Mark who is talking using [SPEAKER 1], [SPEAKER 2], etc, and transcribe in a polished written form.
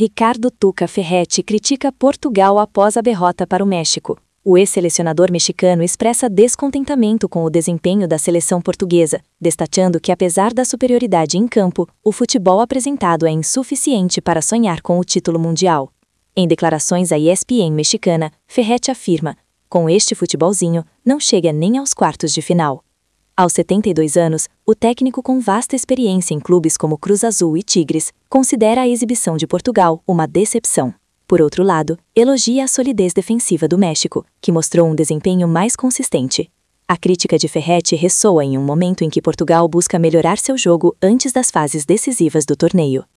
[SPEAKER 1] Ricardo Tuca Ferretti critica Portugal após a derrota para o México. O ex-selecionador mexicano expressa descontentamento com o desempenho da seleção portuguesa, destacando que apesar da superioridade em campo, o futebol apresentado é insuficiente para sonhar com o título mundial. Em declarações à ESPN mexicana, Ferretti afirma: com este futebolzinho, não chega nem aos quartos de final. Aos 72 anos, o técnico com vasta experiência em clubes como Cruz Azul e Tigres, considera a exibição de Portugal uma decepção. Por outro lado, elogia a solidez defensiva do México, que mostrou um desempenho mais consistente. A crítica de Ferretti ressoa em um momento em que Portugal busca melhorar seu jogo antes das fases decisivas do torneio.